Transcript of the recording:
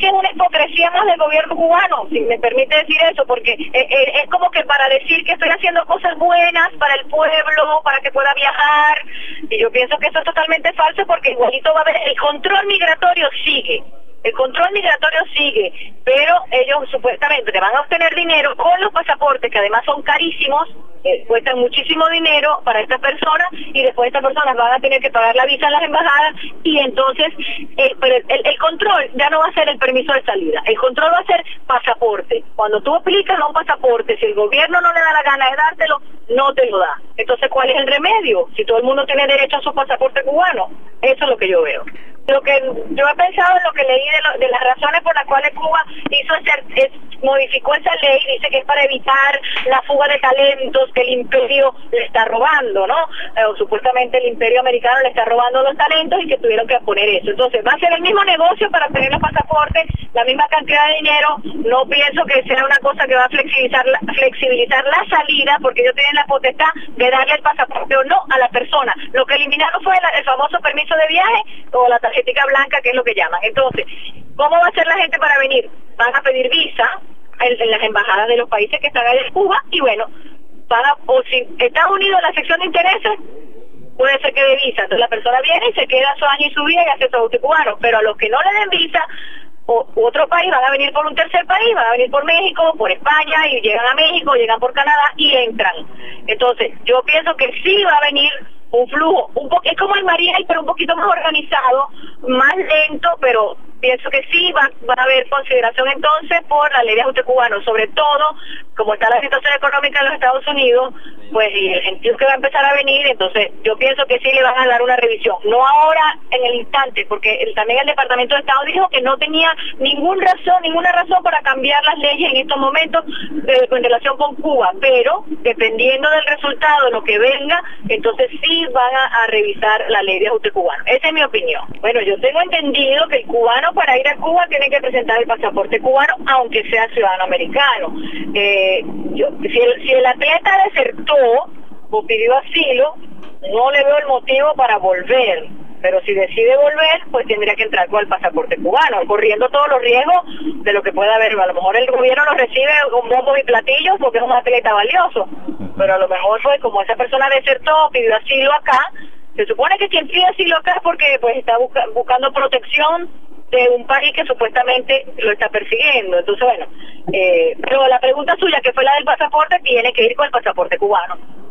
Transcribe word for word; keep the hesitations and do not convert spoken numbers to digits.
que es una hipocresía más del gobierno cubano, si me permite decir eso, porque eh, eh, es como que para decir que estoy haciendo cosas buenas para el pueblo, para que pueda viajar, y yo pienso que eso es totalmente falso, porque igualito va a haber, el control migratorio sigue. El control migratorio sigue, pero ellos supuestamente van a obtener dinero con los pasaportes, que además son carísimos, eh, cuestan muchísimo dinero para estas personas, y después estas personas van a tener que pagar la visa en las embajadas, y entonces eh, pero el, el control ya no va a ser el permiso de salida, el control va a ser pasaporte. Cuando tú aplicas a un pasaporte, si el gobierno no le da la gana de dártelo, no te lo da. Entonces, ¿cuál es el remedio? Si todo el mundo tiene derecho a su pasaporte cubano, eso es lo que yo veo. Lo que yo he pensado en lo que leí de, lo, de las razones por las cuales Cuba hizo ese, es, modificó esa ley, dice que es para evitar la fuga de talentos que el imperio le está robando, ¿no? Eh, o supuestamente el imperio americano le está robando los talentos y que tuvieron que poner eso. Entonces va a ser el mismo negocio para obtener los pasaportes, la misma cantidad de dinero. No pienso que sea una cosa que va a flexibilizar la, flexibilizar la salida, porque ellos tienen la potestad de darle el pasaporte o no a la persona. Lo que eliminaron fue el, el famoso permiso de viaje o la tarjetita blanca, que es lo que llaman. Entonces, ¿cómo va a ser la gente para venir? Van a pedir visa en, en las embajadas de los países que están allá en Cuba, y bueno, van a, o si Estados Unidos, la sección de intereses, puede ser que de visa. Entonces la persona viene y se queda su año y su vida y hace su auto cubano, pero a los que no le den visa, o u otro país, van a venir por un tercer país, van a venir por México, por España, y llegan a México, llegan por Canadá y entran. Entonces, yo pienso que sí va a venir un flujo, un po es como el Mariel, pero un poquito más organizado, más lento, pero pienso que sí va, va a haber consideración entonces por la ley de ajuste cubano, sobre todo como está la situación económica en los Estados Unidos, pues y el gentío que va a empezar a venir. Entonces yo pienso que sí le van a dar una revisión, no ahora en el instante, porque el, también el Departamento de Estado dijo que no tenía ninguna razón, ninguna razón para cambiar las leyes en estos momentos de, en relación con Cuba, pero dependiendo del resultado, de lo que venga, entonces sí van a, a revisar la ley de ajuste cubano. Esa es mi opinión. Bueno, yo tengo entendido que el cubano para ir a Cuba tiene que presentar el pasaporte cubano, aunque sea ciudadano americano. Eh, yo, si, el, si el atleta desertó o pidió asilo, no le veo el motivo para volver, pero si decide volver, pues tendría que entrar con el pasaporte cubano, corriendo todos los riesgos de lo que pueda haber. A lo mejor el gobierno lo recibe con bombos y platillos porque es un atleta valioso, pero a lo mejor fue como esa persona desertó, pidió asilo acá. Se supone que quien pide asilo acá es porque pues está busca, buscando protección de un país que supuestamente lo está persiguiendo. Entonces, bueno, eh, pero la pregunta suya, que fue la del pasaporte, tiene que ir con el pasaporte cubano.